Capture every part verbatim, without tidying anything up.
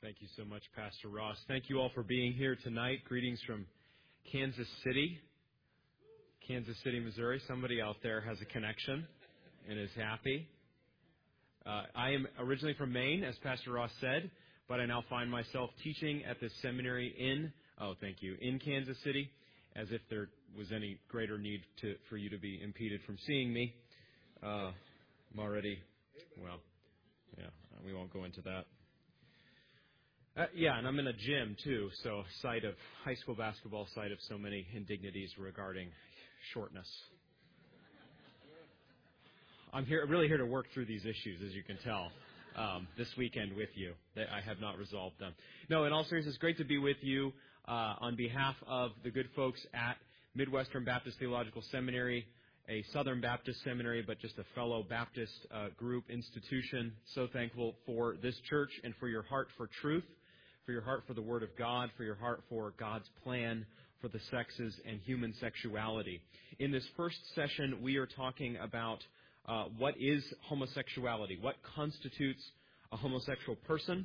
Thank you so much, Pastor Ross. Thank you all for being here tonight. Greetings from Kansas City, Kansas City, Missouri. Somebody out there has a connection and is happy. Uh, I am originally from Maine, as Pastor Ross said, but I now find myself teaching at this seminary in, oh, thank you, in Kansas City, as if there was any greater need to, for you to be impeded from seeing me. Uh, I'm already, well, yeah, we won't go into that. Uh, yeah, and I'm in a gym, too, so site of high school basketball, site of so many indignities regarding shortness. I'm here, really here to work through these issues, as you can tell, um, this weekend with you. I have not resolved them. No, in all seriousness, it's great to be with you uh, on behalf of the good folks at Midwestern Baptist Theological Seminary, a Southern Baptist seminary, but just a fellow Baptist uh, group institution. So thankful for this church and for your heart for truth, for your heart for the Word of God, for your heart for God's plan for the sexes and human sexuality. In this first session, we are talking about uh, what is homosexuality, what constitutes a homosexual person.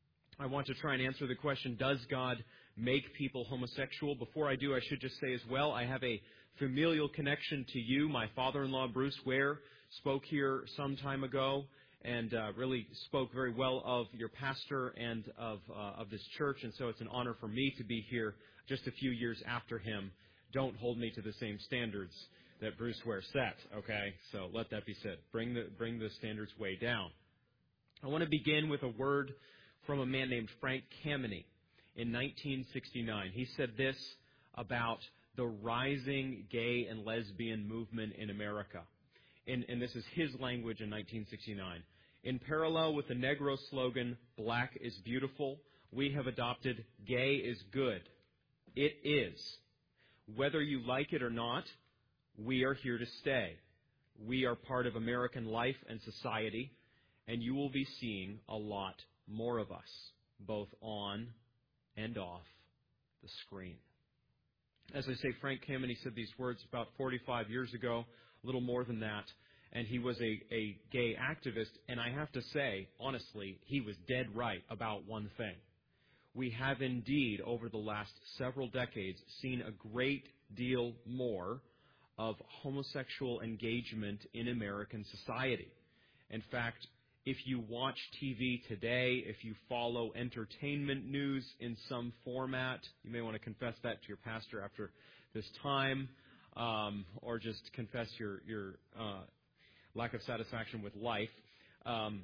I want to try and answer the question, does God make people homosexual? Before I do, I should just say as well, I have a familial connection to you. My father-in-law, Bruce Ware, spoke here some time ago and uh, really spoke very well of your pastor and of uh, of this church, and so it's an honor for me to be here just a few years after him. Don't hold me to the same standards that Bruce Ware set, okay? So let that be said. Bring the bring the standards way down. I want to begin with a word from a man named Frank Kameny in nineteen sixty-nine. He said this about the rising gay and lesbian movement in America. And, and this is his language in nineteen sixty-nine. In parallel with the Negro slogan, "Black is beautiful," we have adopted "Gay is good." It is. Whether you like it or not, we are here to stay. We are part of American life and society, and you will be seeing a lot more of us, both on and off the screen. As I say, Frank Kameny said these words about forty-five years ago, a little more than that, and he was a, a gay activist, and I have to say, honestly, he was dead right about one thing. We have indeed, over the last several decades, seen a great deal more of homosexual engagement in American society. In fact, if you watch T V today, if you follow entertainment news in some format, you may want to confess that to your pastor after this time, um, or just confess your, your uh, lack of satisfaction with life. Um,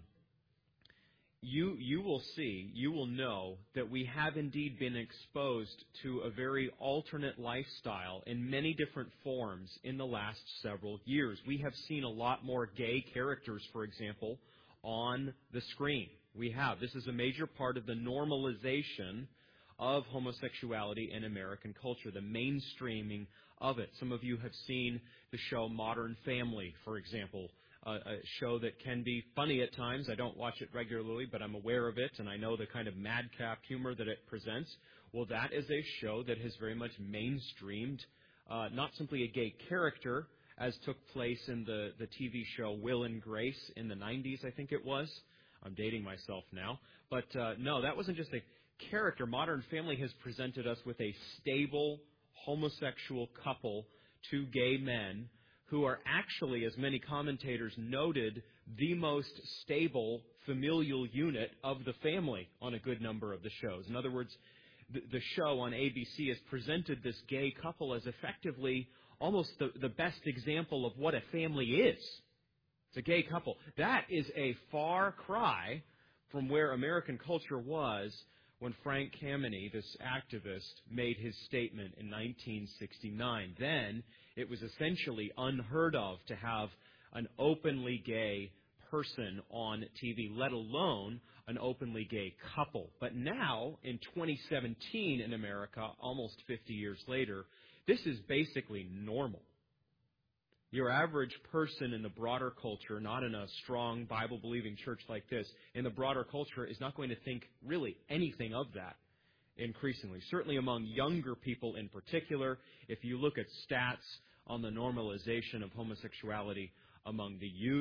you you will see, you will know that we have indeed been exposed to a very alternate lifestyle in many different forms in the last several years. We have seen a lot more gay characters, for example, on the screen. We have. This is a major part of the normalization of homosexuality in American culture, the mainstreaming of it. Some of you have seen the show Modern Family, for example, uh, a show that can be funny at times. I don't watch it regularly, but I'm aware of it, and I know the kind of madcap humor that it presents. Well, that is a show that has very much mainstreamed uh, not simply a gay character, as took place in the, the T V show Will and Grace in the nineties, I think it was. I'm dating myself now. But uh, no, that wasn't just a character. Modern Family has presented us with a stable homosexual couple, two gay men, who are actually, as many commentators noted, the most stable familial unit of the family on a good number of the shows. In other words, the, the show on A B C has presented this gay couple as effectively almost the, the best example of what a family is. It's a gay couple. That is a far cry from where American culture was when Frank Kameny, this activist, made his statement in nineteen sixty-nine. Then it was essentially unheard of to have an openly gay person on T V, let alone an openly gay couple. But now, in twenty seventeen in America, almost fifty years later, this is basically normal. Your average person in the broader culture, not in a strong Bible-believing church like this, in the broader culture is not going to think really anything of that increasingly. Certainly among younger people in particular, if you look at stats on the normalization of homosexuality among the youth,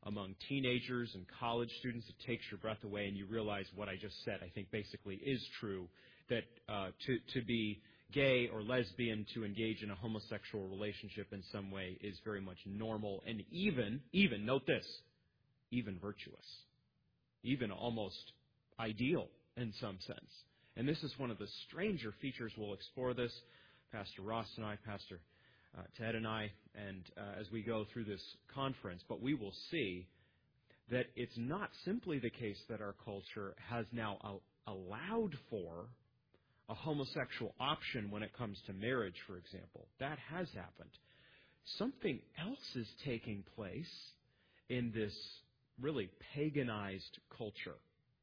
among teenagers and college students. It takes your breath away, and you realize what I just said, I think, basically is true, that uh, to, to be gay or lesbian, to engage in a homosexual relationship in some way is very much normal and even, even, note this, even virtuous, even almost ideal in some sense. And this is one of the stranger features. We'll explore this, Pastor Ross and I, Pastor uh, Ted and I, and uh, as we go through this conference. But we will see that it's not simply the case that our culture has now a- allowed for a homosexual option when it comes to marriage, for example. That has happened. Something else is taking place in this really paganized culture.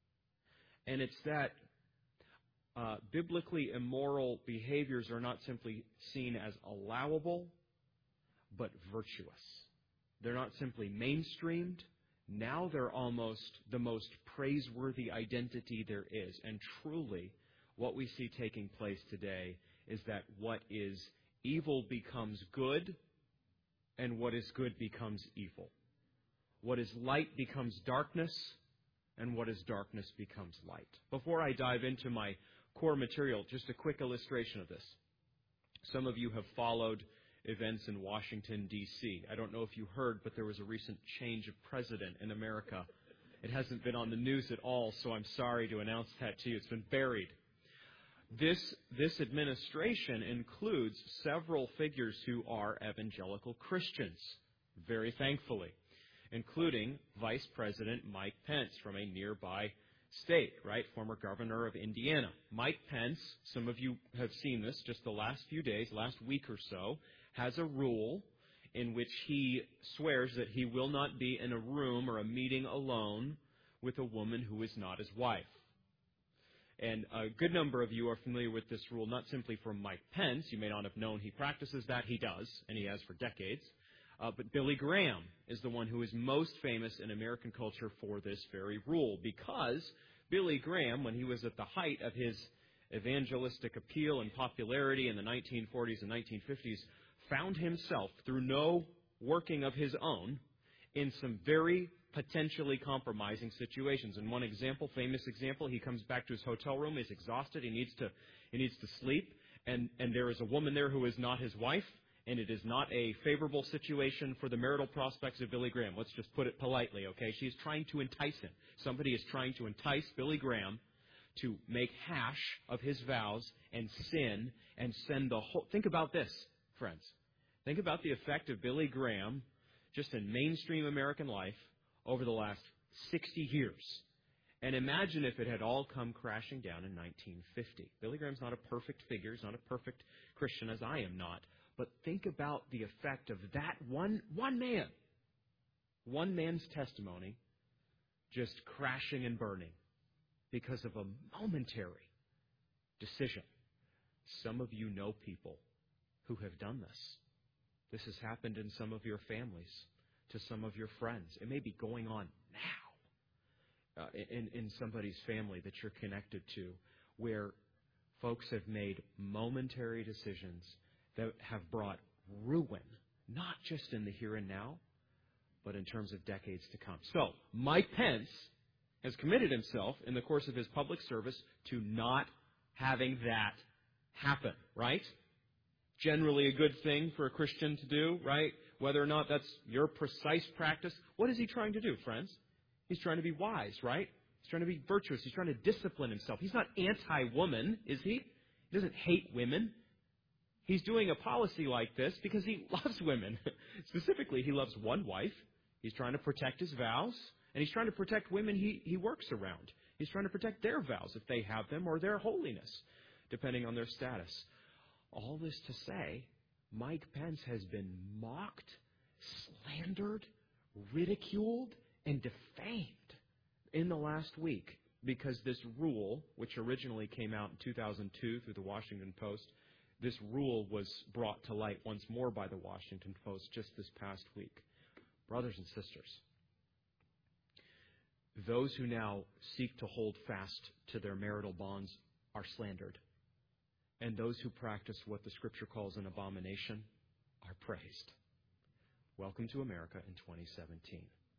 And it's that uh, biblically immoral behaviors are not simply seen as allowable, but virtuous. They're not simply mainstreamed. Now they're almost the most praiseworthy identity there is. And truly, what we see taking place today is that what is evil becomes good, and what is good becomes evil. What is light becomes darkness, and what is darkness becomes light. Before I dive into my core material, just a quick illustration of this. Some of you have followed events in Washington, D C I don't know if you heard, but there was a recent change of president in America. It hasn't been on the news at all, so I'm sorry to announce that to you. It's been buried. This, this administration includes several figures who are evangelical Christians, very thankfully, including Vice President Mike Pence from a nearby state, right? Former governor of Indiana. Mike Pence, some of you have seen this just the last few days, last week or so, has a rule in which he swears that he will not be in a room or a meeting alone with a woman who is not his wife. And a good number of you are familiar with this rule, not simply from Mike Pence. You may not have known he practices that. He does, and he has for decades. Uh, but Billy Graham is the one who is most famous in American culture for this very rule, because Billy Graham, when he was at the height of his evangelistic appeal and popularity in the nineteen forties and nineteen fifties, found himself, through no working of his own, in some very potentially compromising situations. In one example, famous example, he comes back to his hotel room, he's exhausted, he needs to he needs to sleep, and, and there is a woman there who is not his wife, and it is not a favorable situation for the marital prospects of Billy Graham. Let's just put it politely, okay? She's trying to entice him. Somebody is trying to entice Billy Graham to make hash of his vows and sin and send the whole... Think about this, friends. Think about the effect of Billy Graham just in mainstream American life over the last sixty years. And imagine if it had all come crashing down in nineteen fifty. Billy Graham's not a perfect figure. He's not a perfect Christian, as I am not. But think about the effect of that one, one man, one man's testimony just crashing and burning because of a momentary decision. Some of you know people who have done this. This has happened in some of your families, to some of your friends. It may be going on now uh, in, in somebody's family that you're connected to, where folks have made momentary decisions that have brought ruin, not just in the here and now, but in terms of decades to come. So, Mike Pence has committed himself in the course of his public service to not having that happen, right? Generally a good thing for a Christian to do, right? Whether or not that's your precise practice. What is he trying to do, friends? He's trying to be wise, right? He's trying to be virtuous. He's trying to discipline himself. He's not anti-woman, is he? He doesn't hate women. He's doing a policy like this because he loves women. Specifically, he loves one wife. He's trying to protect his vows, and he's trying to protect women he, he works around. He's trying to protect their vows, if they have them, or their holiness, depending on their status. All this to say, Mike Pence has been mocked, slandered, ridiculed, and defamed in the last week because this rule, which originally came out in two thousand two through the Washington Post, this rule was brought to light once more by the Washington Post just this past week. Brothers and sisters, those who now seek to hold fast to their marital bonds are slandered. And those who practice what the Scripture calls an abomination are praised. Welcome to America in twenty seventeen.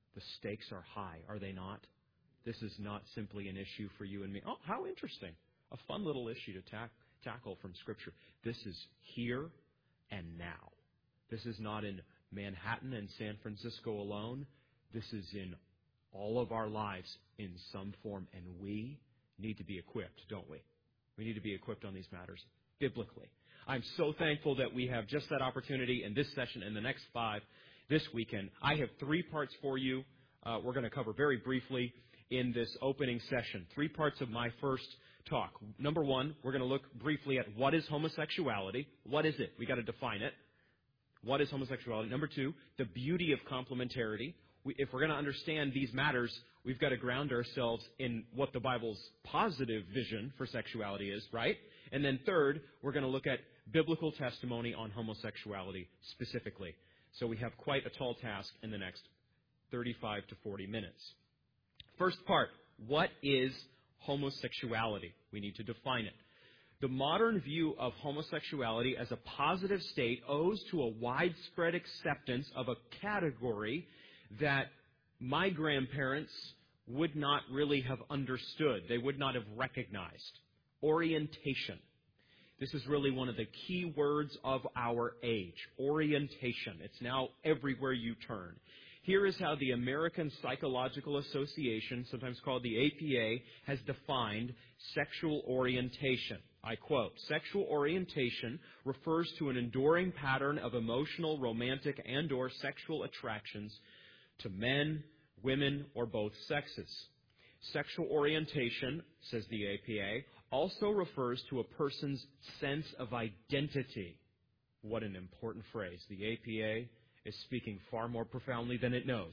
The stakes are high, are they not? This is not simply an issue for you and me. Oh, how interesting. A fun little issue to ta- tackle from Scripture. This is here and now. This is not in Manhattan and San Francisco alone. This is in all of our lives in some form, and we need to be equipped, don't we? We need to be equipped on these matters biblically. I'm so thankful that we have just that opportunity in this session and the next five this weekend. I have three parts for you. Uh, we're going to cover very briefly in this opening session. Three parts of my first talk. Number one, we're going to look briefly at what is homosexuality. What is it? We got to define it. What is homosexuality? Number two, the beauty of complementarity. We, if we're going to understand these matters, we've got to ground ourselves in what the Bible's positive vision for sexuality is, right? And then third, we're going to look at biblical testimony on homosexuality specifically. So we have quite a tall task in the next thirty-five to forty minutes. First part, what is homosexuality? We need to define it. The modern view of homosexuality as a positive state owes to a widespread acceptance of a category that my grandparents would not really have understood. They would not have recognized. Orientation. This is really one of the key words of our age. Orientation. It's now everywhere you turn. Here is how the American Psychological Association, sometimes called the A P A, has defined sexual orientation. I quote, "Sexual orientation refers to an enduring pattern of emotional, romantic, and or sexual attractions to men, women, or both sexes. Sexual orientation," says the A P A, "also refers to a person's sense of identity." What an important phrase. The A P A is speaking far more profoundly than it knows.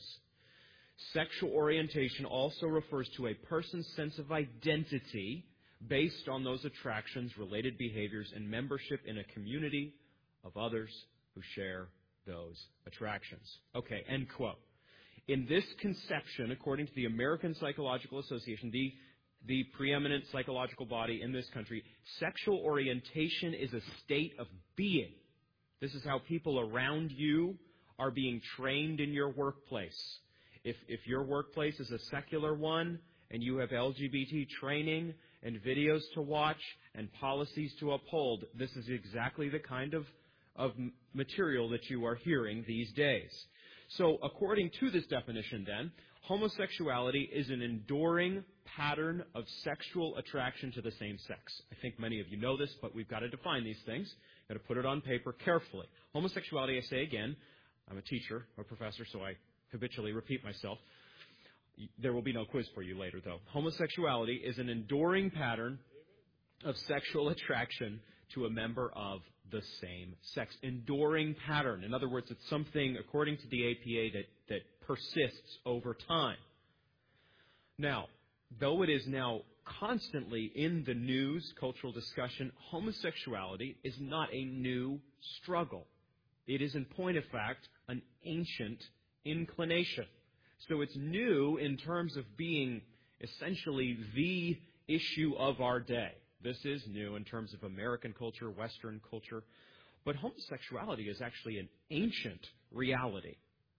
Sexual orientation also refers to a person's sense of identity based on those attractions, related behaviors, and membership in a community of others who share those attractions. Okay, end quote. In this conception, according to the American Psychological Association, the, the preeminent psychological body in this country, sexual orientation is a state of being. This is how people around you are being trained in your workplace. If, if your workplace is a secular one and you have L G B T training and videos to watch and policies to uphold, this is exactly the kind of, of material that you are hearing these days. So according to this definition then, homosexuality is an enduring pattern of sexual attraction to the same sex. I think many of you know this, but we've got to define these things. Got to put it on paper carefully. Homosexuality, I say again, I'm a teacher, a professor, so I habitually repeat myself. There will be no quiz for you later, though. Homosexuality is an enduring pattern of sexual attraction to a member of the same sex. Enduring pattern. In other words, it's something, according to the A P A, that, that persists over time. Now, though it is now constantly in the news, cultural discussion, homosexuality is not a new struggle. It is, in point of fact, an ancient inclination. So it's new in terms of being essentially the issue of our day. This is new in terms of American culture, Western culture. But homosexuality is actually an ancient reality.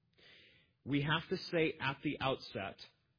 We have to say at the outset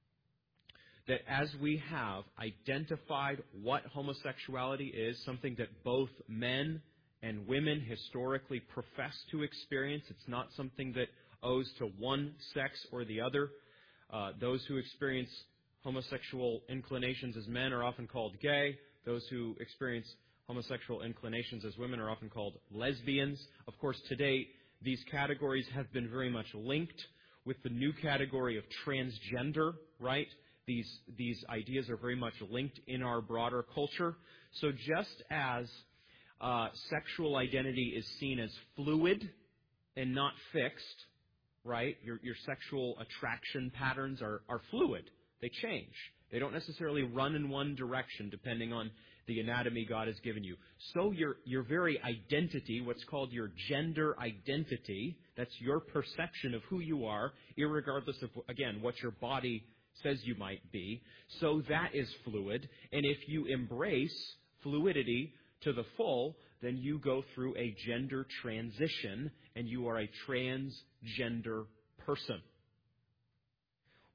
that as we have identified what homosexuality is, something that both men and women historically profess to experience, it's not something that owes to one sex or the other. Uh, those who experience homosexual inclinations as men are often called gay. Those who experience homosexual inclinations as women are often called lesbians. Of course, today, these categories have been very much linked with the new category of transgender, right? These, these ideas are very much linked in our broader culture. So just as uh, sexual identity is seen as fluid and not fixed, right? Your, your sexual attraction patterns are, are fluid. They change. They don't necessarily run in one direction depending on the anatomy God has given you. So your, your very identity, what's called your gender identity, that's your perception of who you are, irregardless of, again, what your body says you might be. So that is fluid. And if you embrace fluidity to the full, then you go through a gender transition and you are a transgender person.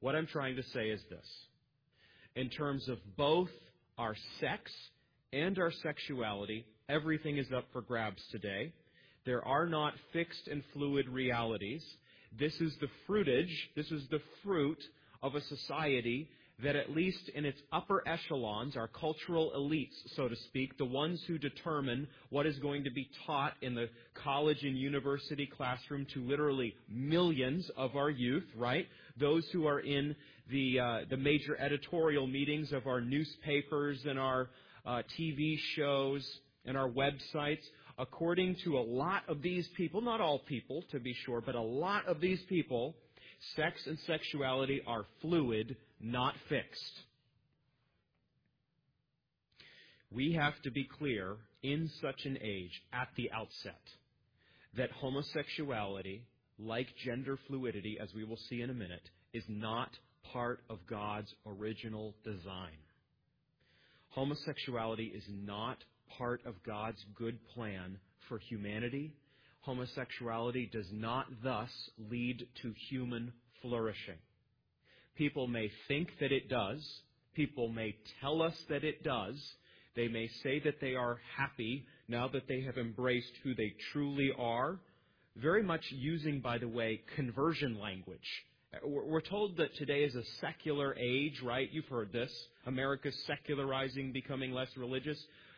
What I'm trying to say is this. In terms of both our sex and our sexuality, everything is up for grabs today. There are not fixed and fluid realities. This is the fruitage, this is the fruit of a society that at least in its upper echelons, our cultural elites, so to speak, the ones who determine what is going to be taught in the college and university classroom to literally millions of our youth, right? Those who are in the uh, the major editorial meetings of our newspapers and our uh, T V shows and our websites, according to a lot of these people, not all people to be sure, but a lot of these people, sex and sexuality are fluid, not fixed. We have to be clear in such an age at the outset that homosexuality, like gender fluidity, as we will see in a minute, is not part of God's original design. Homosexuality is not part of God's good plan for humanity. Homosexuality does not thus lead to human flourishing. People may think that it does. People may tell us that it does. They may say that they are happy now that they have embraced who they truly are. Very much using, by the way, conversion language. We're told that today is a secular age, right? You've heard this. America's secularizing, becoming less religious.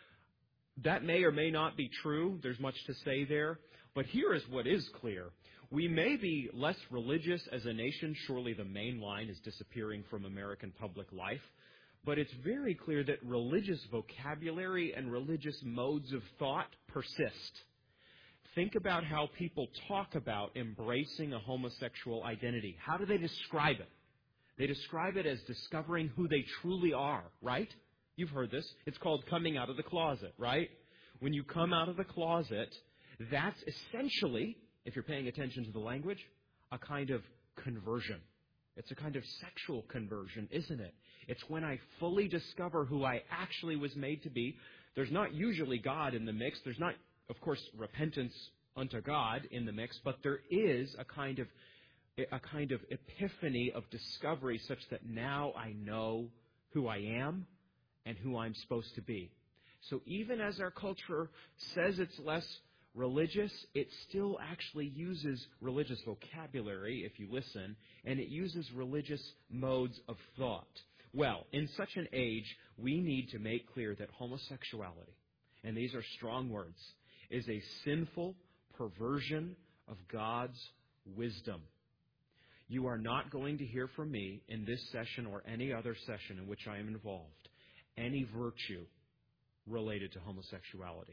That may or may not be true. There's much to say there. But here is what is clear. We may be less religious as a nation. Surely the main line is disappearing from American public life. But it's very clear that religious vocabulary and religious modes of thought persist. Think about how people talk about embracing a homosexual identity. How do they describe it? They describe it as discovering who they truly are, right? You've heard this. It's called coming out of the closet, right? When you come out of the closet, that's essentially, if you're paying attention to the language, a kind of conversion. It's a kind of sexual conversion, isn't it? It's when I fully discover who I actually was made to be. There's not usually God in the mix. There's not, of course, repentance unto God in the mix, but there is a kind of a kind of epiphany of discovery such that now I know who I am and who I'm supposed to be. So even as our culture says it's less religious, it still actually uses religious vocabulary, if you listen, and it uses religious modes of thought. Well, in such an age, we need to make clear that homosexuality, and these are strong words, is a sinful perversion of God's wisdom. You are not going to hear from me in this session or any other session in which I am involved any virtue related to homosexuality.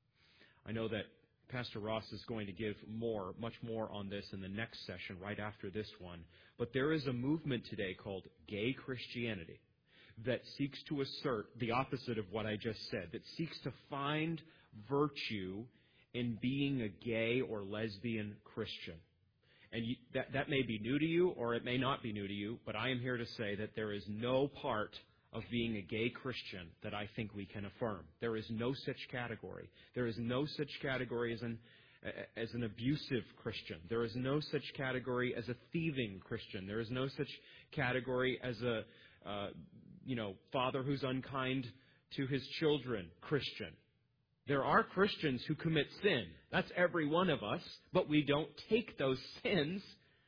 I know that Pastor Ross is going to give more, much more on this in the next session, right after this one. But there is a movement today called gay Christianity that seeks to assert the opposite of what I just said, that seeks to find virtue in being a gay or lesbian Christian. And you, that, that may be new to you or it may not be new to you, but I am here to say that there is no part of being a gay Christian that I think we can affirm. There is no such category. There is no such category as an as an abusive Christian. There is no such category as a thieving Christian. There is no such category as a uh, you know father who's unkind to his children Christian. There are Christians who commit sin. That's every one of us, but we don't take those sins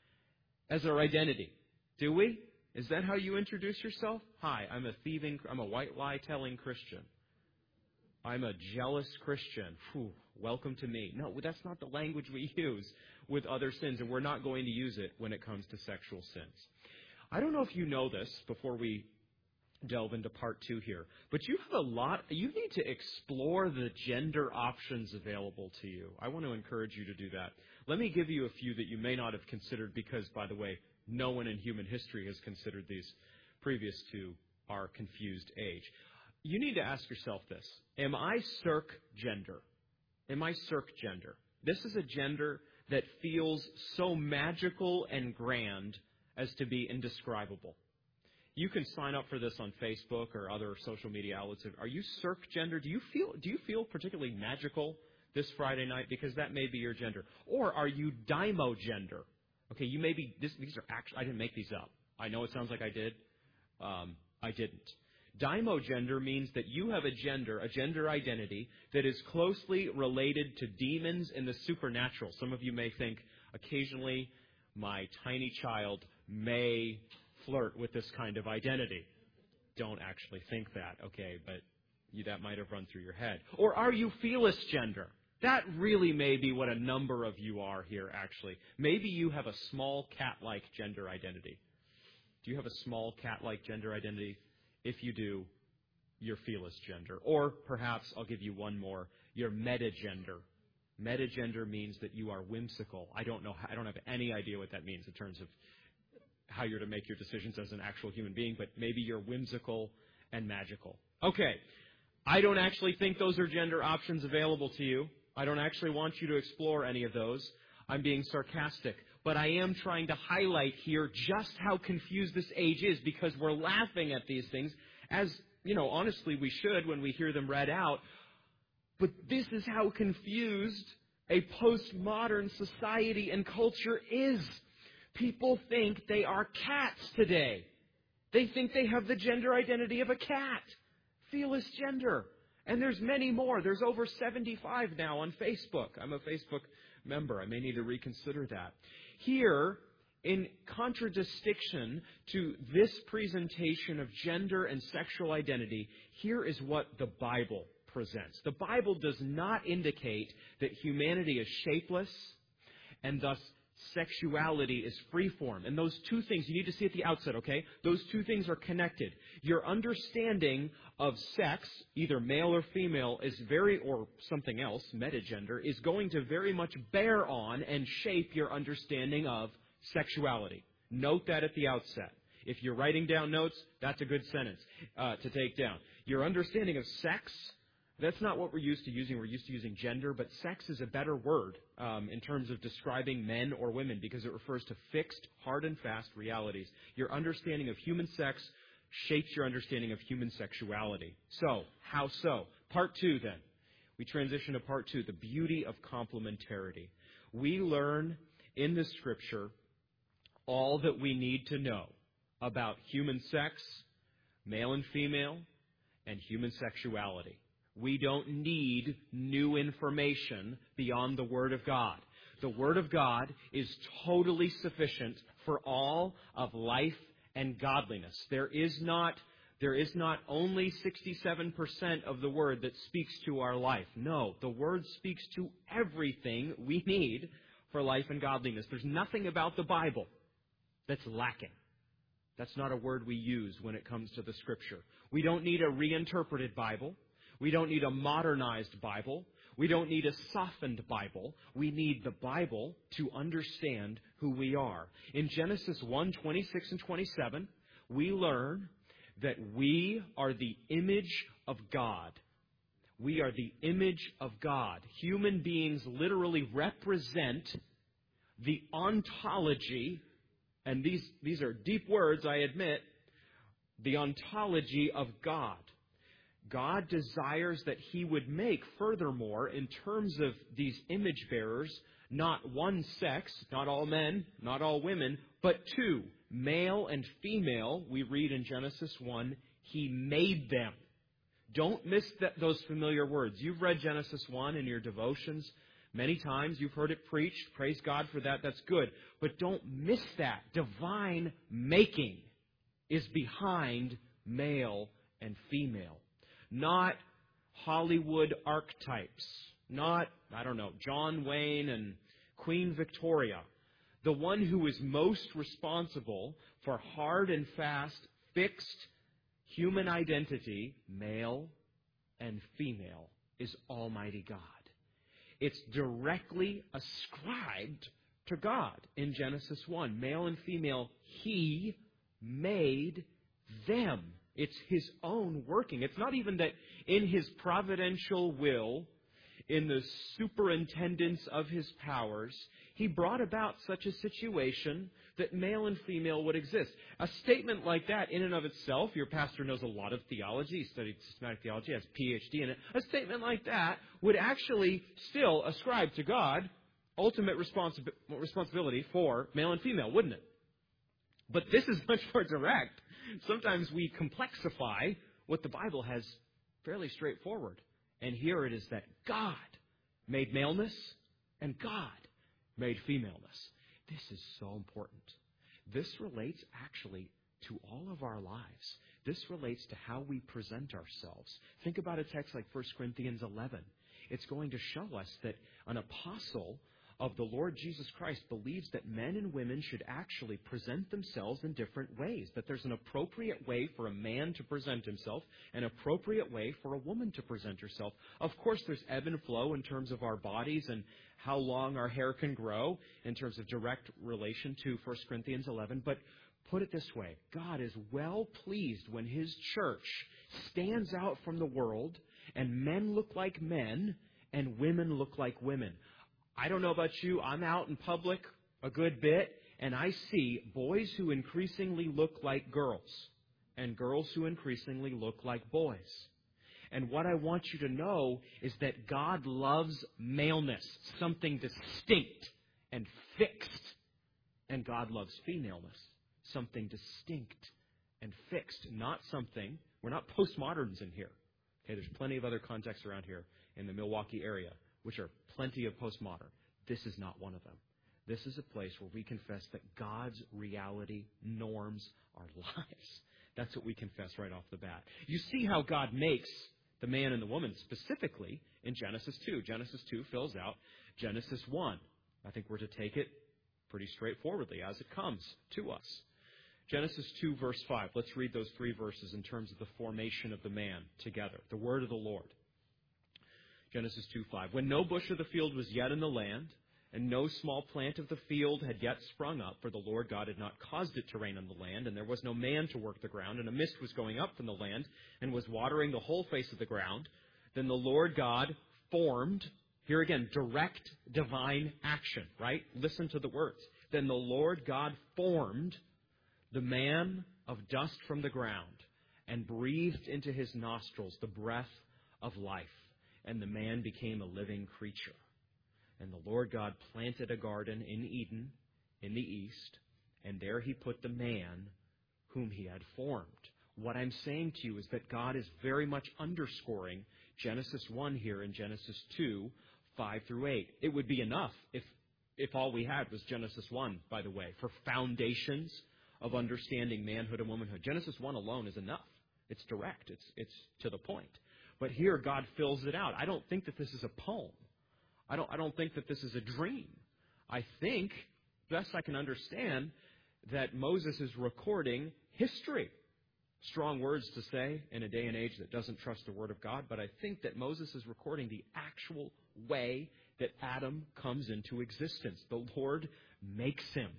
as our identity, do we? Is that how you introduce yourself? Hi, I'm a thieving, I'm a white lie telling Christian. I'm a jealous Christian. Whew, welcome to me. No, that's not the language we use with other sins, and we're not going to use it when it comes to sexual sins. I don't know if you know this before we delve into part two here, but you have a lot, you need to explore the gender options available to you. I want to encourage you to do that. Let me give you a few that you may not have considered because, by the way, no one in human history has considered these previous to our confused age. You need to ask yourself this. Am I circ gender? Am I circ gender? This is a gender that feels so magical and grand as to be indescribable. You can sign up for this on Facebook or other social media outlets. Are you circ gender? Do you feel do you feel particularly magical this Friday night? Because that may be your gender. Or are you daimo gender? Okay, you may be, this, these are actually, I didn't make these up. I know it sounds like I did. Um, I didn't. Daimogender means that you have a gender, a gender identity, that is closely related to demons and the supernatural. Some of you may think, occasionally, my tiny child may flirt with this kind of identity. Don't actually think that, okay, but you, that might have run through your head. Or are you felis gender? That really may be what a number of you are here, actually. Maybe you have a small cat-like gender identity. Do you have a small cat-like gender identity? If you do, you're felis gender. Or perhaps, I'll give you one more, you're metagender. Metagender means that you are whimsical. I don't know, I don't have any idea what that means in terms of how you're to make your decisions as an actual human being, but maybe you're whimsical and magical. Okay, I don't actually think those are gender options available to you. I don't actually want you to explore any of those. I'm being sarcastic. But I am trying to highlight here just how confused this age is, because we're laughing at these things, as, you know, honestly we should when we hear them read out. But this is how confused a postmodern society and culture is. People think they are cats today. They think they have the gender identity of a cat. Felis gender. And there's many more. There's over seventy-five now on Facebook. I'm a Facebook member. I may need to reconsider that. Here, in contradistinction to this presentation of gender and sexual identity, here is what the Bible presents. The Bible does not indicate that humanity is shapeless and thus sexuality is freeform. And those two things, you need to see at the outset, okay? Those two things are connected. Your understanding of sex, either male or female, is very, or something else, metagender, is going to very much bear on and shape your understanding of sexuality. Note that at the outset. If you're writing down notes, that's a good sentence uh, to take down. Your understanding of sex, that's not what we're used to using. We're used to using gender, but sex is a better word um, in terms of describing men or women, because it refers to fixed, hard and fast realities. Your understanding of human sex shapes your understanding of human sexuality. So, how so? Part two, then. We transition to part two, the beauty of complementarity. We learn in the Scripture all that we need to know about human sex, male and female, and human sexuality. We don't need new information beyond the Word of God. The Word of God is totally sufficient for all of life and godliness. There is not, there is not only sixty-seven percent of the Word that speaks to our life. No, the Word speaks to everything we need for life and godliness. There's nothing about the Bible that's lacking. That's not a word we use when it comes to the Scripture. We don't need a reinterpreted Bible. We don't need a modernized Bible. We don't need a softened Bible. We need the Bible to understand who we are. In Genesis one, twenty-six and twenty-seven, we learn that we are the image of God. We are the image of God. Human beings literally represent the ontology, and these, these are deep words, I admit, the ontology of God. God desires that He would make, furthermore, in terms of these image bearers, not one sex, not all men, not all women, but two, male and female. We read in Genesis one, He made them. Don't miss that, those familiar words. You've read Genesis one in your devotions many times. You've heard it preached. Praise God for that. That's good. But don't miss that. Divine making is behind male and female. Not Hollywood archetypes. Not, I don't know, John Wayne and Queen Victoria. The one who is most responsible for hard and fast, fixed human identity, male and female, is Almighty God. It's directly ascribed to God in Genesis one. Male and female, He made them. It's His own working. It's not even that in His providential will, in the superintendence of His powers, He brought about such a situation that male and female would exist. A statement like that, in and of itself, your pastor knows a lot of theology, he studied systematic theology, has a P H D in it. A statement like that would actually still ascribe to God ultimate responsi- responsibility for male and female, wouldn't it? But this is much more direct. Sometimes we complexify what the Bible has fairly straightforward. And here it is that God made maleness and God made femaleness. This is so important. This relates actually to all of our lives. This relates to how we present ourselves. Think about a text like First Corinthians eleven. It's going to show us that an apostle of the Lord Jesus Christ believes that men and women should actually present themselves in different ways, that there's an appropriate way for a man to present himself, an appropriate way for a woman to present herself. Of course, there's ebb and flow in terms of our bodies and how long our hair can grow in terms of direct relation to First Corinthians eleven, but put it this way, God is well pleased when His church stands out from the world and men look like men and women look like women. I don't know about you, I'm out in public a good bit, and I see boys who increasingly look like girls and girls who increasingly look like boys. And what I want you to know is that God loves maleness, something distinct and fixed, and God loves femaleness, something distinct and fixed, not something, we're not postmoderns in here. Okay, there's plenty of other contexts around here in the Milwaukee area, which are plenty of postmodern. This is not one of them. This is a place where we confess that God's reality norms our lives. That's what we confess right off the bat. You see how God makes the man and the woman specifically in Genesis two. Genesis two fills out Genesis one. I think we're to take it pretty straightforwardly as it comes to us. Genesis two, verse five. Let's read those three verses in terms of the formation of the man together. The word of the Lord. Genesis two, five. When no bush of the field was yet in the land, and no small plant of the field had yet sprung up, for the Lord God had not caused it to rain on the land, and there was no man to work the ground, and a mist was going up from the land, and was watering the whole face of the ground, then the Lord God formed, here again, direct divine action, right? Listen to the words. Then the Lord God formed the man of dust from the ground, and breathed into his nostrils the breath of life, and the man became a living creature. And the Lord God planted a garden in Eden in the east, and there He put the man whom He had formed. What I'm saying to you is that God is very much underscoring Genesis one here in Genesis two, five through eight. It would be enough if, if all we had was Genesis one, by the way, for foundations of understanding manhood and womanhood. Genesis one alone is enough. It's direct. It's, it's to the point. But here God fills it out. I don't think that this is a poem. I don't, I don't think that this is a dream. I think, best I can understand, that Moses is recording history. Strong words to say in a day and age that doesn't trust the Word of God, but I think that Moses is recording the actual way that Adam comes into existence. The Lord makes him.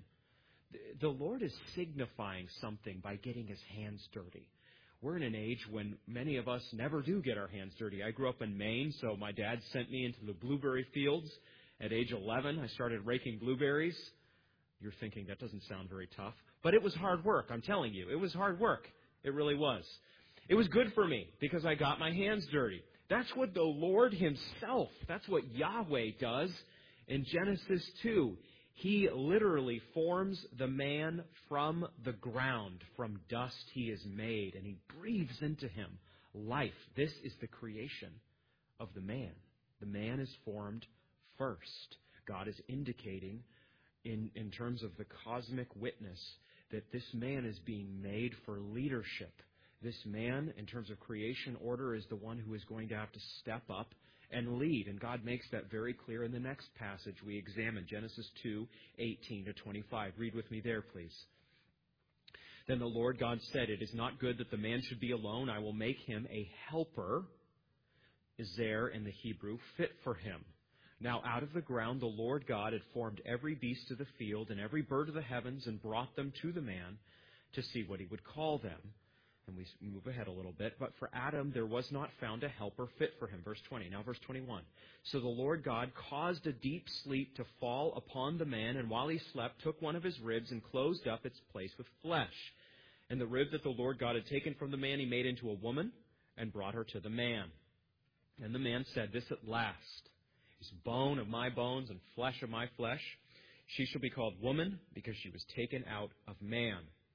The Lord is signifying something by getting His hands dirty. We're in an age when many of us never do get our hands dirty. I grew up in Maine, so my dad sent me into the blueberry fields. At age eleven, I started raking blueberries. You're thinking, that doesn't sound very tough. But it was hard work, I'm telling you. It was hard work. It really was. It was good for me because I got my hands dirty. That's what the Lord Himself, that's what Yahweh does in Genesis two. He literally forms the man from the ground. From dust He is made, and He breathes into him life. This is the creation of the man. The man is formed first. God is indicating in, in terms of the cosmic witness that this man is being made for leadership. This man, in terms of creation order, is the one who is going to have to step up and lead. And God makes that very clear in the next passage we examine, Genesis two, eighteen to twenty-five. Read with me there, please. Then the Lord God said, "It is not good that the man should be alone. I will make him a helper," is there in the Hebrew, "fit for him." Now out of the ground the Lord God had formed every beast of the field and every bird of the heavens and brought them to the man to see what he would call them. And we move ahead a little bit. But for Adam there was not found a helper fit for him. Verse twenty. Now verse twenty-one. So the Lord God caused a deep sleep to fall upon the man, and while he slept, took one of his ribs and closed up its place with flesh. And the rib that the Lord God had taken from the man He made into a woman and brought her to the man. And the man said, "This at last is bone of my bones and flesh of my flesh. She shall be called woman, because she was taken out of man."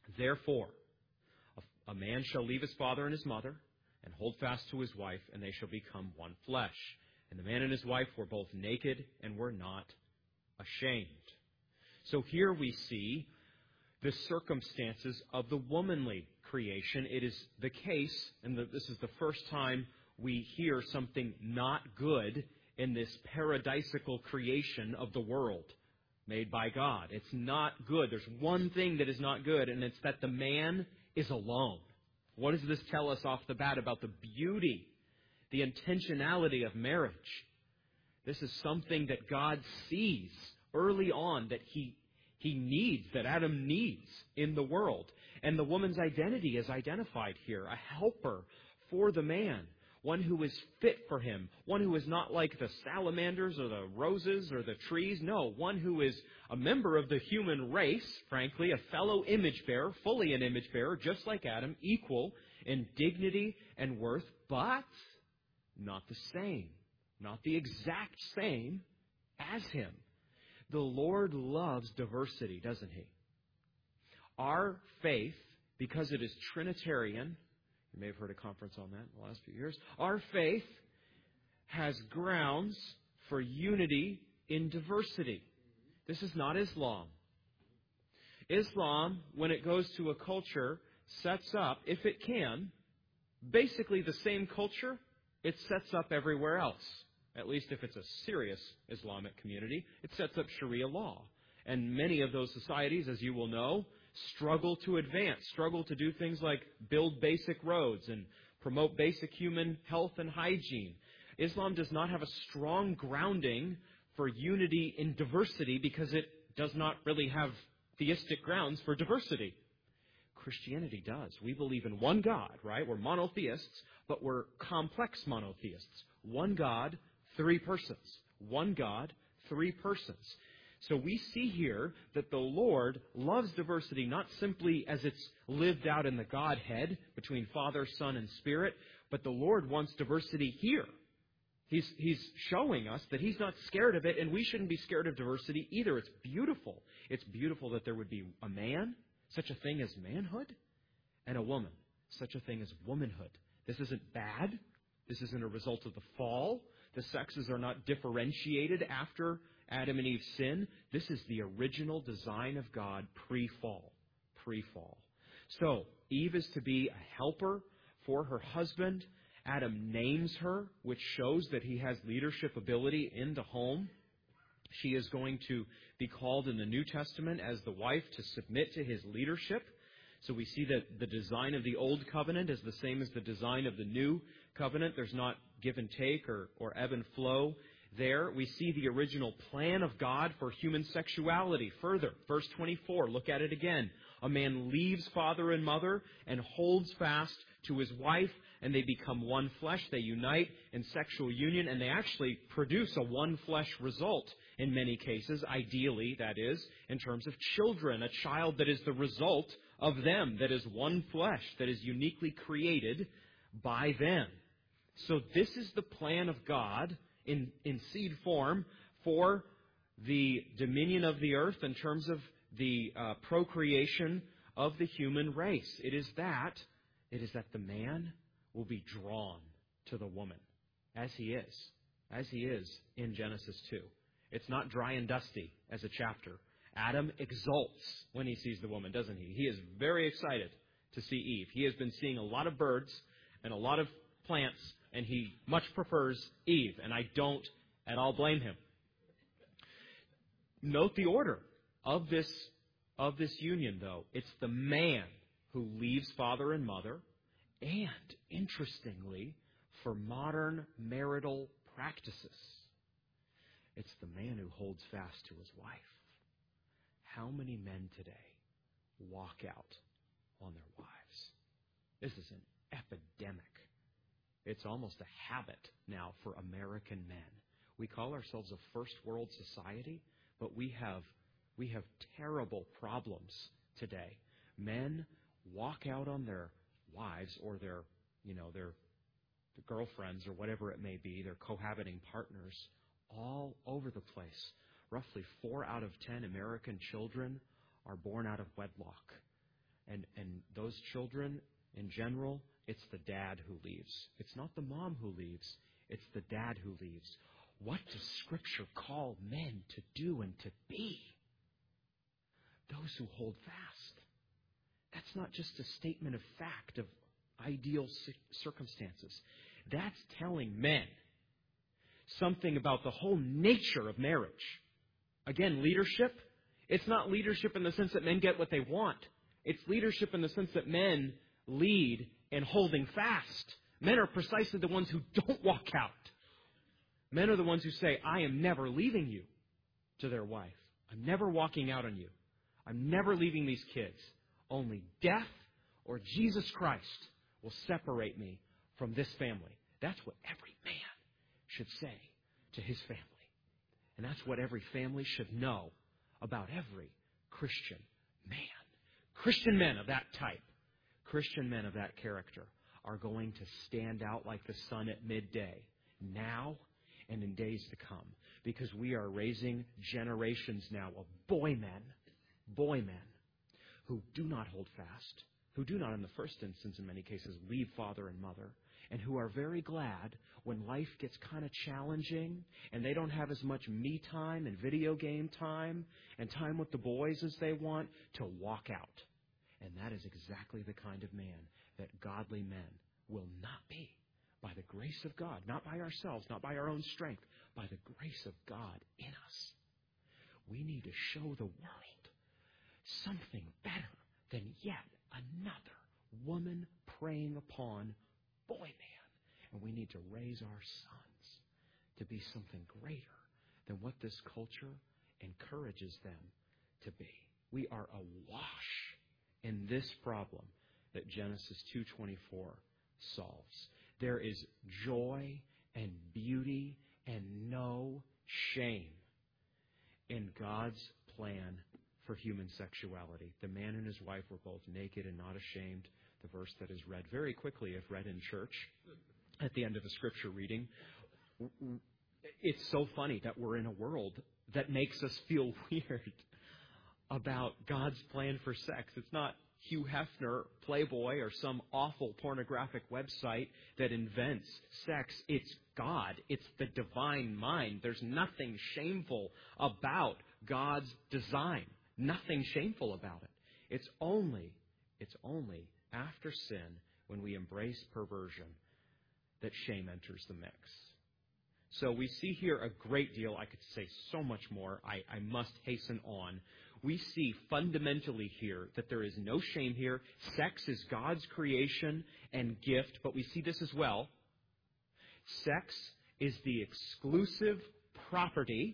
Therefore, a, a man shall leave his father and his mother and hold fast to his wife, and they shall become one flesh. And the man and his wife were both naked and were not ashamed. So here we see the circumstances of the womanly creation. It is the case, and the, this is the first time we hear something not good in this paradisical creation of the world made by God. It's not good. There's one thing that is not good, and it's that the man is alone. What does this tell us off the bat about the beauty, the intentionality of marriage? This is something that God sees early on that He He needs, that Adam needs in the world. And the woman's identity is identified here, a helper for the man, one who is fit for him, one who is not like the salamanders or the roses or the trees. No, one who is a member of the human race, frankly, a fellow image bearer, fully an image bearer, just like Adam, equal in dignity and worth, but not the same, not the exact same as him. The Lord loves diversity, doesn't He? Our faith, because it is Trinitarian, you may have heard a conference on that in the last few years, our faith has grounds for unity in diversity. This is not Islam. Islam, when it goes to a culture, sets up, if it can, basically the same culture it sets up everywhere else. At least if it's a serious Islamic community, it sets up Sharia law. And many of those societies, as you will know, struggle to advance, struggle to do things like build basic roads and promote basic human health and hygiene. Islam does not have a strong grounding for unity in diversity because it does not really have theistic grounds for diversity. Christianity does. We believe in one God, right? We're monotheists, but we're complex monotheists. One God, three persons. One God, three persons. So we see here that the Lord loves diversity not simply as it's lived out in the Godhead between Father, Son, and Spirit, but the Lord wants diversity here. He's, he's showing us that He's not scared of it, and we shouldn't be scared of diversity either. It's beautiful. It's beautiful that there would be a man, such a thing as manhood, and a woman, such a thing as womanhood. This isn't bad. This isn't a result of the fall. The sexes are not differentiated after Adam and Eve's sin. This is the original design of God pre-fall. Pre-fall. So, Eve is to be a helper for her husband. Adam names her, which shows that he has leadership ability in the home. She is going to be called in the New Testament as the wife to submit to his leadership. So we see that the design of the Old Covenant is the same as the design of the New Covenant. There's not give and take or, or ebb and flow there. We see the original plan of God for human sexuality. Further, verse twenty-four, look at it again. A man leaves father and mother and holds fast to his wife, and they become one flesh. They unite in sexual union, and they actually produce a one flesh result in many cases, ideally, that is, in terms of children, a child that is the result of them, that is one flesh, that is uniquely created by them. So this is the plan of God in, in seed form for the dominion of the earth in terms of the uh, procreation of the human race. It is that, it is that the man will be drawn to the woman, as he is, as he is in Genesis two. It's not dry and dusty as a chapter. Adam exults when he sees the woman, doesn't he? He is very excited to see Eve. He has been seeing a lot of birds and a lot of plants, and he much prefers Eve, and I don't at all blame him. Note the order of this, of this union, though. It's the man who leaves father and mother, and, interestingly, for modern marital practices, it's the man who holds fast to his wife. How many men today walk out on their wives? This is an epidemic. It's almost a habit now for American men. We call ourselves a first world society, but we have we have terrible problems today. Men walk out on their wives or their, you know, their girlfriends or whatever it may be, their cohabiting partners, all over the place. Roughly four out of ten American children are born out of wedlock. And, and those children, in general, it's the dad who leaves. It's not the mom who leaves. It's the dad who leaves. What does Scripture call men to do and to be? Those who hold fast. That's not just a statement of fact, of ideal circumstances. That's telling men something about the whole nature of marriage. Again, leadership, it's not leadership in the sense that men get what they want. It's leadership in the sense that men lead in holding fast. Men are precisely the ones who don't walk out. Men are the ones who say, I am never leaving you, to their wife. I'm never walking out on you. I'm never leaving these kids. Only death or Jesus Christ will separate me from this family. That's what every man should say to his family. And that's what every family should know about every Christian man. Christian men of that type, Christian men of that character, are going to stand out like the sun at midday, now and in days to come. Because we are raising generations now of boy men, boy men, who do not hold fast, who do not in the first instance in many cases leave father and mother, and who are very glad when life gets kind of challenging and they don't have as much me time and video game time and time with the boys as they want, to walk out. And that is exactly the kind of man that godly men will not be, by the grace of God, not by ourselves, not by our own strength, by the grace of God in us. We need to show the world something better than yet another woman preying upon boy man. And we need to raise our sons to be something greater than what this culture encourages them to be. We are awash in this problem that Genesis two twenty-four solves. There is joy and beauty and no shame in God's plan for human sexuality. The man and his wife were both naked and not ashamed. The verse that is read very quickly, if read in church, at the end of a scripture reading. It's so funny that we're in a world that makes us feel weird about God's plan for sex. It's not Hugh Hefner, Playboy, or some awful pornographic website that invents sex. It's God. It's the divine mind. There's nothing shameful about God's design. Nothing shameful about it. It's only, it's only after sin, when we embrace perversion, that shame enters the mix. So we see here a great deal. I could say so much more. I, I must hasten on. We see fundamentally here that there is no shame here. Sex is God's creation and gift, but we see this as well. Sex is the exclusive property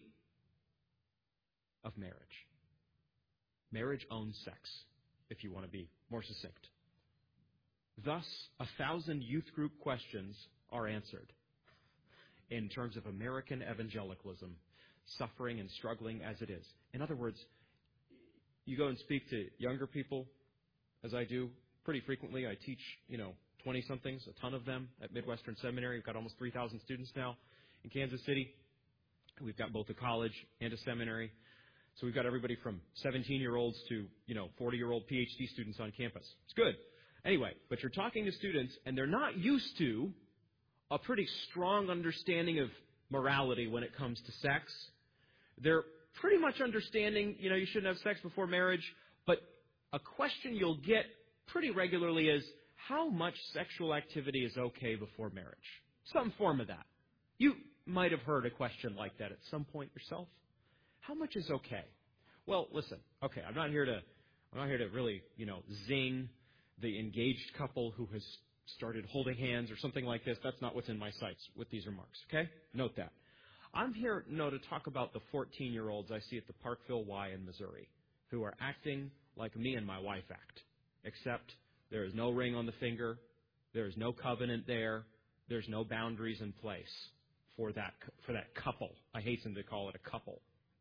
of marriage. Marriage owns sex, if you want to be more succinct. Thus, a thousand youth group questions are answered in terms of American evangelicalism, suffering and struggling as it is. In other words, you go and speak to younger people, as I do pretty frequently. I teach, you know, twenty-somethings, a ton of them, at Midwestern Seminary. We've got almost three thousand students now in Kansas City. We've got both a college and a seminary. So we've got everybody from seventeen-year-olds to, you know, forty-year-old P H D students on campus. It's good. Anyway, but you're talking to students, and they're not used to a pretty strong understanding of morality when it comes to sex. They're pretty much understanding, you know, you shouldn't have sex before marriage, but a question you'll get pretty regularly is, how much sexual activity is okay before marriage? Some form of that. You might have heard a question like that at some point yourself. How much is okay? Well, listen, okay, I'm not here to, I'm not here to really, you know, zing the engaged couple who has started holding hands or something like this. That's not what's in my sights with these remarks, okay? Note that. I'm here, no, to talk about the fourteen-year-olds I see at the Parkville Y in Missouri who are acting like me and my wife act, except there is no ring on the finger, there is no covenant there, there's no boundaries in place for that, for that couple. I hasten to call it a couple.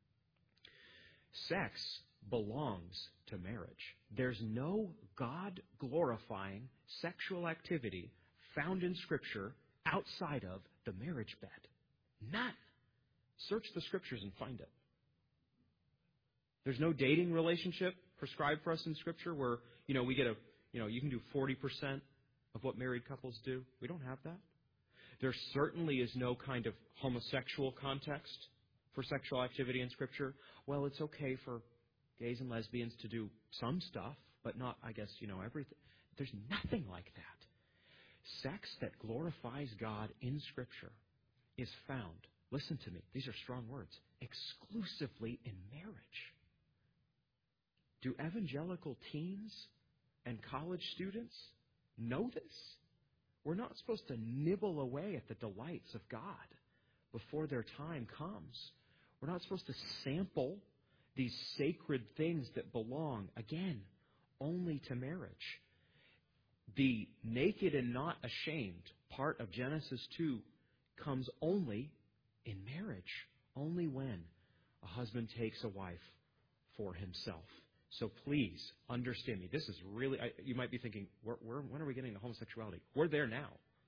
Sex belongs to marriage. There's no God-glorifying sexual activity found in Scripture outside of the marriage bed. None. Search the Scriptures and find it. There's no dating relationship prescribed for us in Scripture where, you know, we get a, you know, you can do forty percent of what married couples do. We don't have that. There certainly is no kind of homosexual context for sexual activity in Scripture. Well, it's okay for gays and lesbians to do some stuff, but not, I guess, you know, everything. There's nothing like that. Sex that glorifies God in Scripture is found, listen to me, these are strong words, exclusively in marriage. Do evangelical teens and college students know this? We're not supposed to nibble away at the delights of God before their time comes. We're not supposed to sample these sacred things that belong, again, only to marriage. The naked and not ashamed part of Genesis two comes only in marriage, only when a husband takes a wife for himself. So please understand me. This is really, I, you might be thinking, where, where, when are we getting to homosexuality? We're there now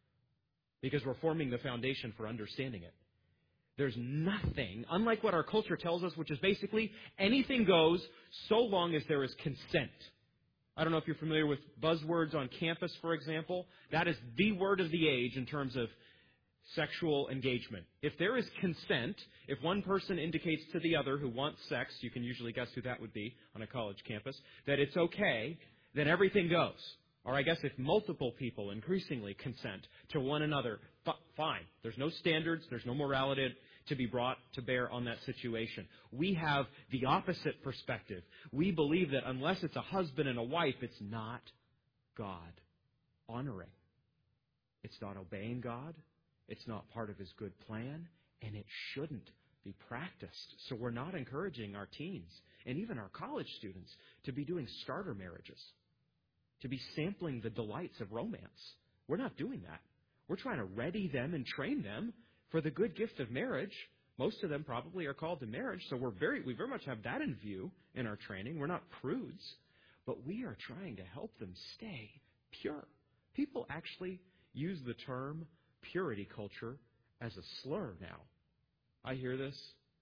because we're forming the foundation for understanding it. There's nothing, unlike what our culture tells us, which is basically anything goes so long as there is consent. I don't know if you're familiar with buzzwords on campus, for example. That is the word of the age in terms of sexual engagement. If there is consent, if one person indicates to the other who wants sex, you can usually guess who that would be on a college campus, that it's okay, then everything goes. Or I guess if multiple people increasingly consent to one another, f- fine. There's no standards, there's no morality to be brought to bear on that situation. We have the opposite perspective. We believe that unless it's a husband and a wife, it's not God honoring. It's not obeying God. It's not part of His good plan, and it shouldn't be practiced. So we're not encouraging our teens and even our college students to be doing starter marriages, to be sampling the delights of romance. We're not doing that. We're trying to ready them and train them for the good gift of marriage. Most of them probably are called to marriage, so we're very, we very much have that in view in our training. We're not prudes, but we are trying to help them stay pure. People actually use the term purity culture as a slur now. I hear this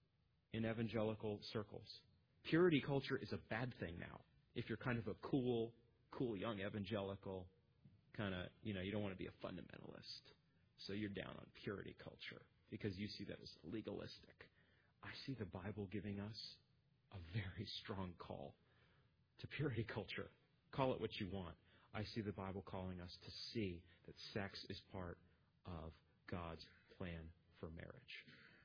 in evangelical circles. Purity culture is a bad thing now. If you're kind of a cool, cool young evangelical, kind of, you know, you don't want to be a fundamentalist. So you're down on purity culture because you see that as legalistic. I see the Bible giving us a very strong call to purity culture. Call it what you want. I see the Bible calling us to see that sex is part of God's plan for marriage.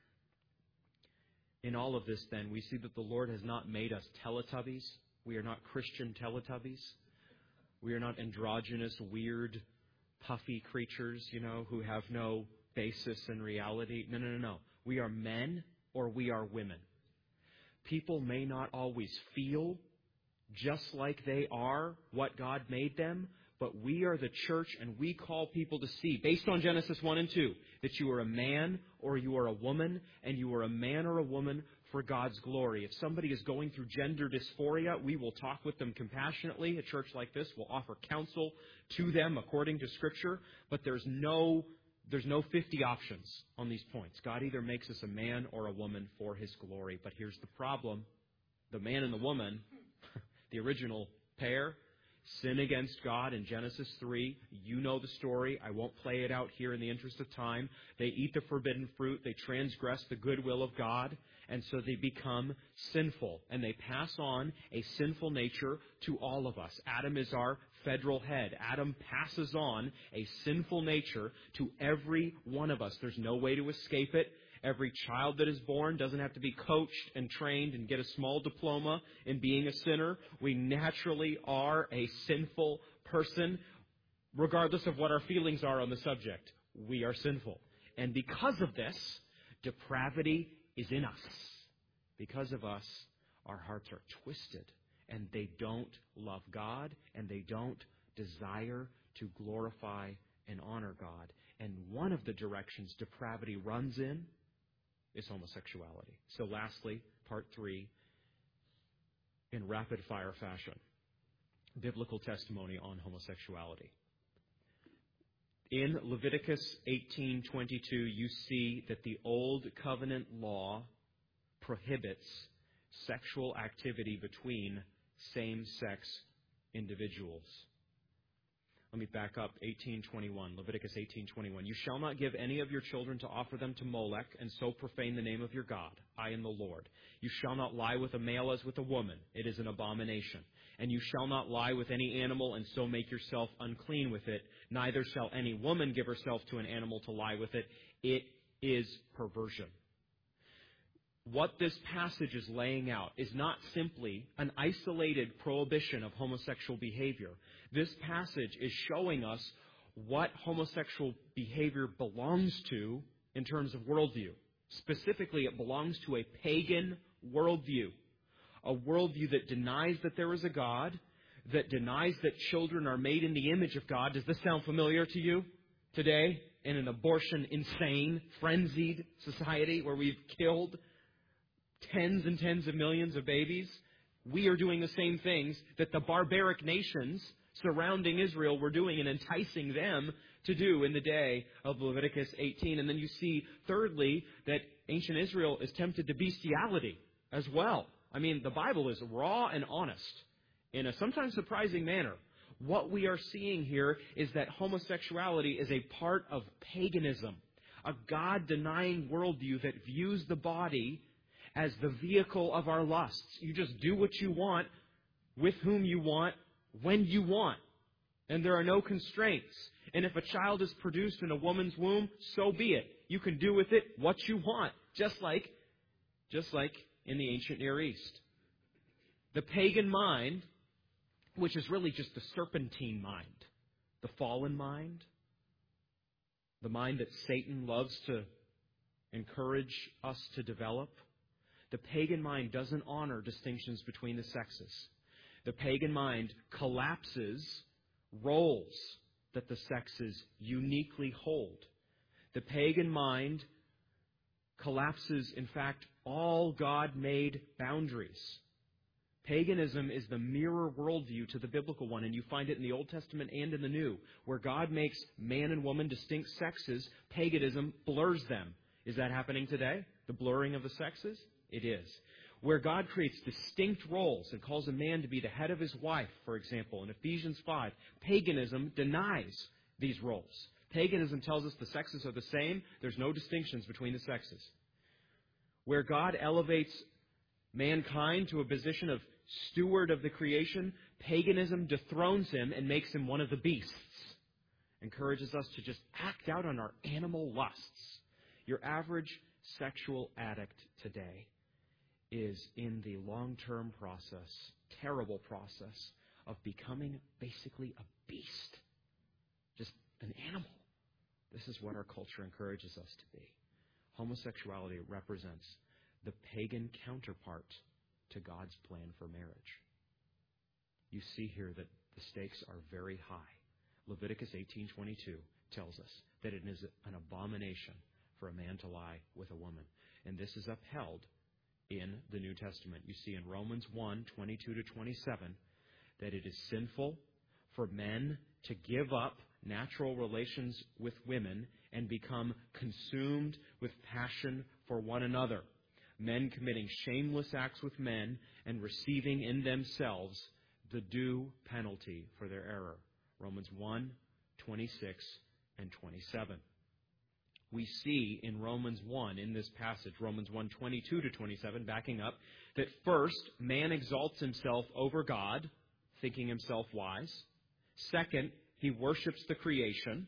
In all of this, then, we see that the Lord has not made us Teletubbies. We are not Christian Teletubbies. We are not androgynous, weird, puffy creatures, you know, who have no basis in reality. No, no, no, no. We are men or we are women. People may not always feel just like they are what God made them, but we are the church, and we call people to see, based on Genesis one and two, that you are a man or you are a woman, and you are a man or a woman for God's glory. If somebody is going through gender dysphoria, we will talk with them compassionately. A church like this will offer counsel to them according to Scripture, but there's no there's no fifty options on these points. God either makes us a man or a woman for His glory. But here's the problem. The man and the woman, the original pair, sin against God in Genesis three. You know the story. I won't play it out here in the interest of time. They eat the forbidden fruit. They transgress the goodwill of God. And so they become sinful. And they pass on a sinful nature to all of us. Adam is our federal head. Adam passes on a sinful nature to every one of us. There's no way to escape it. Every child that is born doesn't have to be coached and trained and get a small diploma in being a sinner. We naturally are a sinful person, regardless of what our feelings are on the subject. We are sinful. And because of this, depravity is in us. Because of us, our hearts are twisted, and they don't love God, and they don't desire to glorify and honor God. And one of the directions depravity runs in is homosexuality. So lastly, part three, in rapid-fire fashion, biblical testimony on homosexuality. In Leviticus eighteen twenty-two, you see that the Old Covenant law prohibits sexual activity between same-sex individuals. Let me back up, eighteen twenty-one, Leviticus eighteen twenty-one. You shall not give any of your children to offer them to Molech, and so profane the name of your God. I am the Lord. You shall not lie with a male as with a woman. It is an abomination. And you shall not lie with any animal, and so make yourself unclean with it. Neither shall any woman give herself to an animal to lie with it. It is perversion. What this passage is laying out is not simply an isolated prohibition of homosexual behavior. This passage is showing us what homosexual behavior belongs to in terms of worldview. Specifically, it belongs to a pagan worldview. A worldview that denies that there is a God, that denies that children are made in the image of God. Does this sound familiar to you today in an abortion, insane, frenzied society where we've killed tens and tens of millions of babies? We are doing the same things that the barbaric nations surrounding Israel were doing and enticing them to do in the day of Leviticus eighteen. And then you see, thirdly, that ancient Israel is tempted to bestiality as well. I mean, the Bible is raw and honest in a sometimes surprising manner. What we are seeing here is that homosexuality is a part of paganism, a God-denying worldview that views the body as the vehicle of our lusts. You just do what you want, with whom you want, when you want. And there are no constraints. And if a child is produced in a woman's womb, so be it. You can do with it what you want, just like, just like in the ancient Near East. The pagan mind, which is really just the serpentine mind, the fallen mind, the mind that Satan loves to encourage us to develop, the pagan mind doesn't honor distinctions between the sexes. The pagan mind collapses roles that the sexes uniquely hold. The pagan mind collapses, in fact, all God-made boundaries. Paganism is the mirror worldview to the biblical one, and you find it in the Old Testament and in the New. Where God makes man and woman distinct sexes, paganism blurs them. Is that happening today? The blurring of the sexes? It is. Where God creates distinct roles and calls a man to be the head of his wife, for example, in Ephesians five, paganism denies these roles. Paganism tells us the sexes are the same. There's no distinctions between the sexes. Where God elevates mankind to a position of steward of the creation, paganism dethrones him and makes him one of the beasts. Encourages us to just act out on our animal lusts. Your average sexual addict today is in the long-term process, terrible process, of becoming basically a beast. Just an animal. This is what our culture encourages us to be. Homosexuality represents the pagan counterpart to God's plan for marriage. You see here that the stakes are very high. Leviticus eighteen twenty-two tells us that it is an abomination for a man to lie with a woman. And this is upheld in the New Testament. You see in Romans one, twenty-two to twenty-seven, that it is sinful for men to give up natural relations with women and become consumed with passion for one another. Men committing shameless acts with men and receiving in themselves the due penalty for their error. Romans one, twenty-six and twenty-seven. We see in Romans one, in this passage, Romans one, twenty-two to twenty-seven, backing up, that first, man exalts himself over God, thinking himself wise. Second, he worships the creation.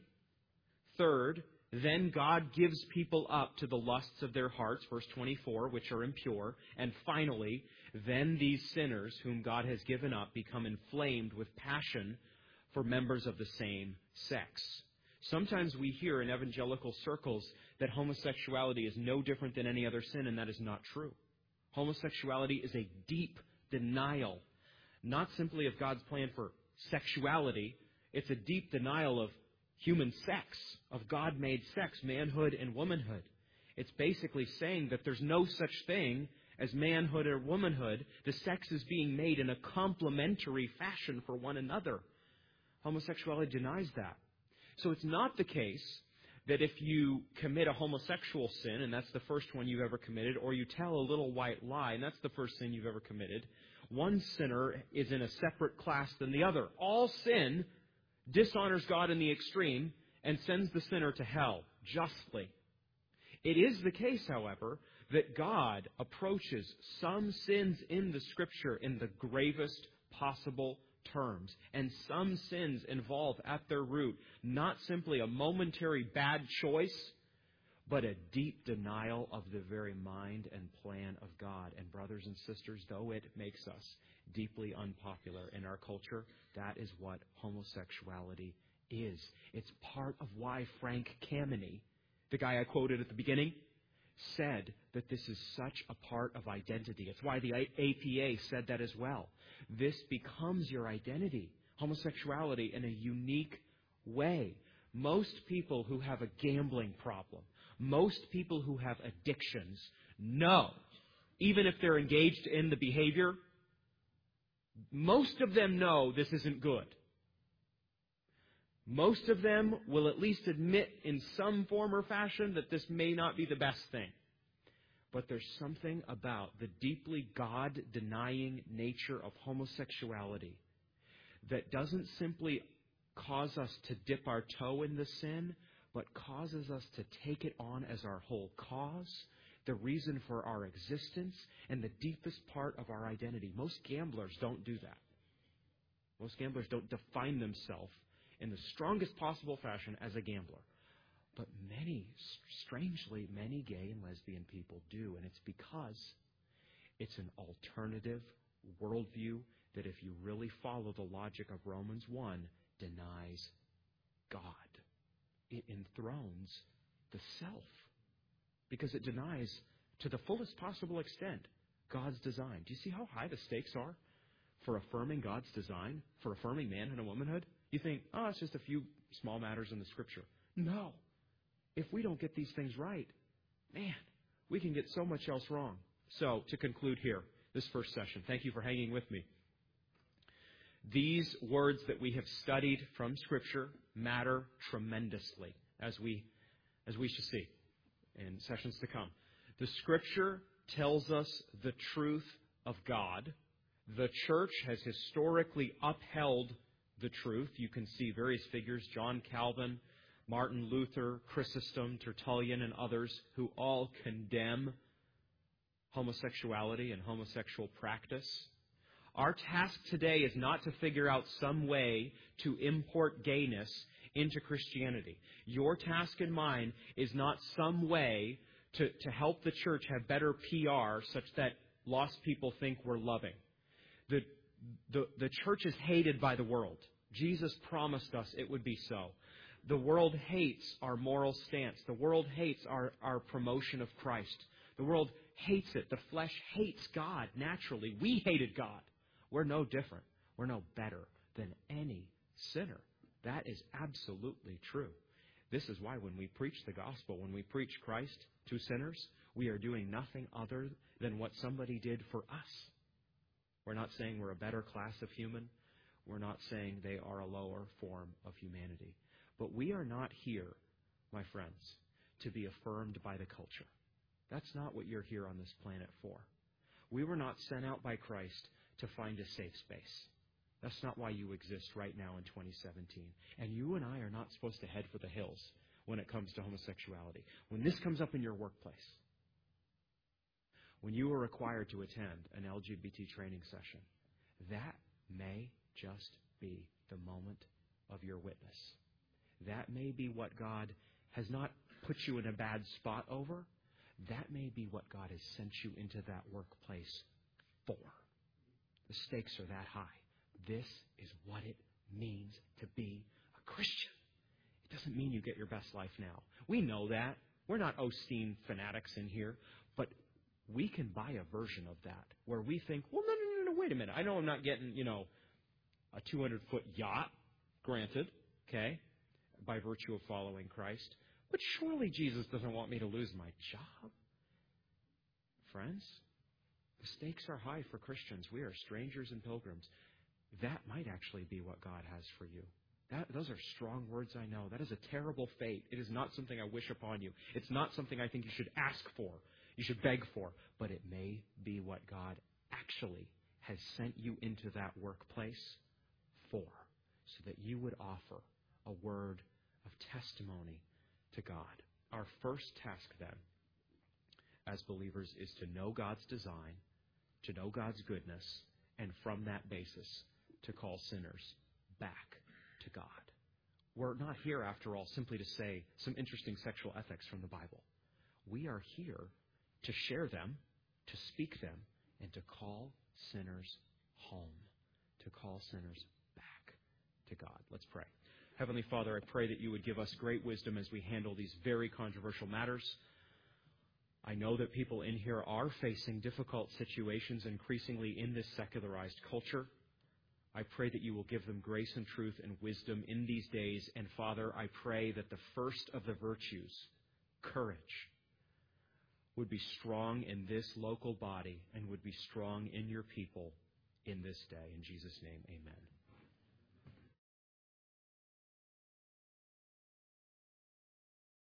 Third, then God gives people up to the lusts of their hearts, verse twenty-four, which are impure. And finally, then these sinners whom God has given up become inflamed with passion for members of the same sex. Sometimes we hear in evangelical circles that homosexuality is no different than any other sin, and that is not true. Homosexuality is a deep denial, not simply of God's plan for sexuality. It's a deep denial of human sex, of God-made sex, manhood and womanhood. It's basically saying that there's no such thing as manhood or womanhood. The sex is being made in a complementary fashion for one another. Homosexuality denies that. So it's not the case that if you commit a homosexual sin, and that's the first one you've ever committed, or you tell a little white lie, and that's the first sin you've ever committed, one sinner is in a separate class than the other. All sin dishonors God in the extreme and sends the sinner to hell justly. It is the case, however, that God approaches some sins in the Scripture in the gravest possible terms. And some sins involve at their root not simply a momentary bad choice, but a deep denial of the very mind and plan of God. And brothers and sisters, though it makes us deeply unpopular in our culture, that is what homosexuality is. It's part of why Frank Kameny, the guy I quoted at the beginning, said that this is such a part of identity. It's why the A P A said that as well. This becomes your identity, homosexuality, in a unique way. Most people who have a gambling problem, most people who have addictions know, even if they're engaged in the behavior, most of them know this isn't good. Most of them will at least admit in some form or fashion that this may not be the best thing. But there's something about the deeply God-denying nature of homosexuality that doesn't simply cause us to dip our toe in the sin, but causes us to take it on as our whole cause, the reason for our existence, and the deepest part of our identity. Most gamblers don't do that. Most gamblers don't define themselves in the strongest possible fashion as a gambler. But many, strangely, many gay and lesbian people do. And it's because it's an alternative worldview that, if you really follow the logic of Romans one, denies God. It enthrones the self. Because it denies, to the fullest possible extent, God's design. Do you see how high the stakes are for affirming God's design, for affirming manhood and womanhood? You think, oh, it's just a few small matters in the Scripture. No. If we don't get these things right, man, we can get so much else wrong. So, to conclude here, this first session, thank you for hanging with me. These words that we have studied from Scripture matter tremendously, as we, as we shall see in sessions to come. The Scripture tells us the truth of God. The church has historically upheld the truth. You can see various figures, John Calvin, Martin Luther, Chrysostom, Tertullian, and others, who all condemn homosexuality and homosexual practice. Our task today is not to figure out some way to import gayness into Christianity. Your task and mine is not some way to, to help the church have better P R such that lost people think we're loving. The, the, the church is hated by the world. Jesus promised us it would be so. The world hates our moral stance. The world hates our, our promotion of Christ. The world hates it. The flesh hates God naturally. We hated God. We're no different. We're no better than any sinner. That is absolutely true. This is why when we preach the gospel, when we preach Christ to sinners, we are doing nothing other than what somebody did for us. We're not saying we're a better class of human. We're not saying they are a lower form of humanity. But we are not here, my friends, to be affirmed by the culture. That's not what you're here on this planet for. We were not sent out by Christ to find a safe space. That's not why you exist right now in twenty seventeen. And you and I are not supposed to head for the hills when it comes to homosexuality. When this comes up in your workplace, when you are required to attend an L G B T training session, that may just be the moment of your witness. That may be what God has not put you in a bad spot over. That may be what God has sent you into that workplace for. The stakes are that high. This is what it means to be a Christian. It doesn't mean you get your best life now. We know that. We're not Osteen fanatics in here. But we can buy a version of that where we think, well, no, no, no, no, wait a minute. I know I'm not getting, you know, a two hundred foot yacht, granted, okay, by virtue of following Christ. But surely Jesus doesn't want me to lose my job. Friends, the stakes are high for Christians. We are strangers and pilgrims. That might actually be what God has for you. That, those are strong words, I know. That is a terrible fate. It is not something I wish upon you. It's not something I think you should ask for. You should beg for. But it may be what God actually has sent you into that workplace for, so that you would offer a word of testimony to God. Our first task then, as believers, is to know God's design, to know God's goodness, and from that basis to call sinners back to God. We're not here, after all, simply to say some interesting sexual ethics from the Bible. We are here to share them, to speak them, and to call sinners home, to call sinners back to God. Let's pray. Heavenly Father, I pray that you would give us great wisdom as we handle these very controversial matters. I know that people in here are facing difficult situations increasingly in this secularized culture. I pray that you will give them grace and truth and wisdom in these days. And Father, I pray that the first of the virtues, courage, would be strong in this local body and would be strong in your people in this day. In Jesus' name, amen.